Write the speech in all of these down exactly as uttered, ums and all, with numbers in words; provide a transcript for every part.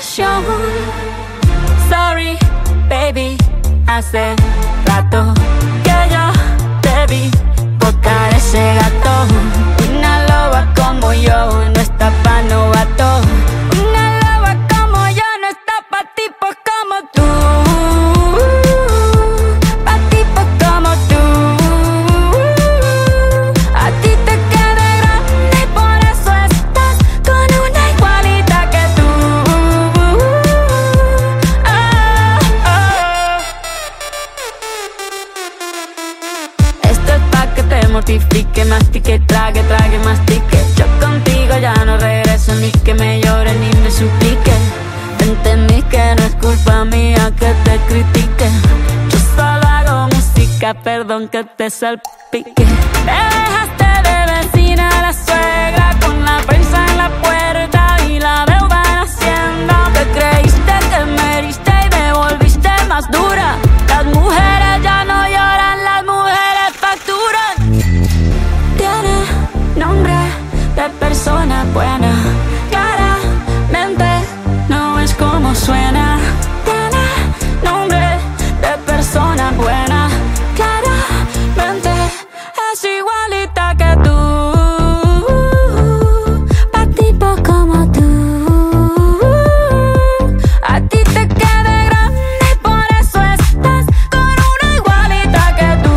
emoción. Sorry, baby, hace rato que yo te vi botar ese gato. Una loba como yo no está pa' novato. Una loba como yo no está pa' tipos como tú. Pa' tipos como tú. A ti te queda grande y por eso estás con una igualita que tú. Oh, oh. Esto es pa' que te mortifique, mastique, trague, trague, mastique. Yo contigo ya no regreso, ni que me llore ni me suplique. Entendí que no es culpa mía que te critique. Yo solo hago música, perdón que te salpique. Te dejaste de vecina a la suegra con la prensa en la puerta y la deuda en Hacienda. Te creíste que me heriste y me volviste más dura. Las mujeres ya no lloran, las mujeres facturan. Tiene nombre de persona buena, claramente no es como suena. Tiene nombre de persona buena, claramente es igualita que tú. Pa' tipo como tú. A ti te queda grande y por eso estás con una igualita que tú.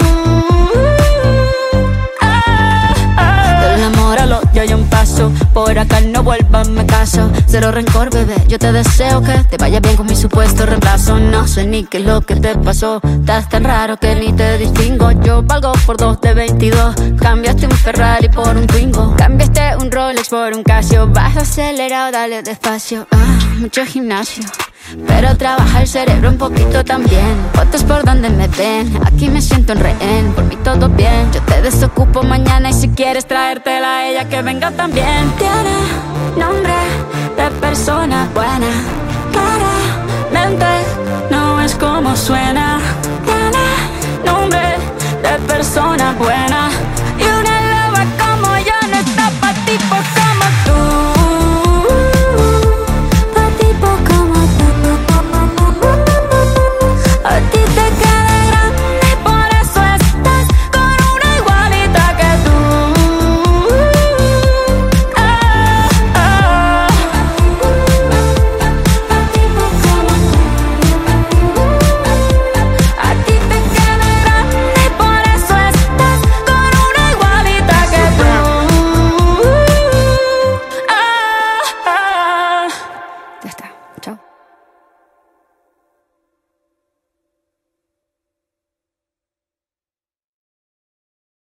Ah, ah. Del amor al odio hay un paso, por acá no vuelvas, me caso. Cero rencor, bebé, yo te deseo que te vaya bien con mi supuesto reemplazo. No sé ni qué es lo que te pasó, estás tan raro que ni te distingo. Yo valgo por dos de veintidós, cambiaste un Ferrari por un Twingo. Cambiaste un Rolex por un Casio, vas acelerado, dale despacio. Ah, mucho gimnasio, pero trabaja el cerebro un poquito también. Fotos por donde me ven, aquí me siento en rehén. Por mí todo bien, yo te desocupo mañana y si quieres traértela a ella que venga también. Tiene nombre de persona buena, claramente no es como suena. Tiene nombre de persona buena.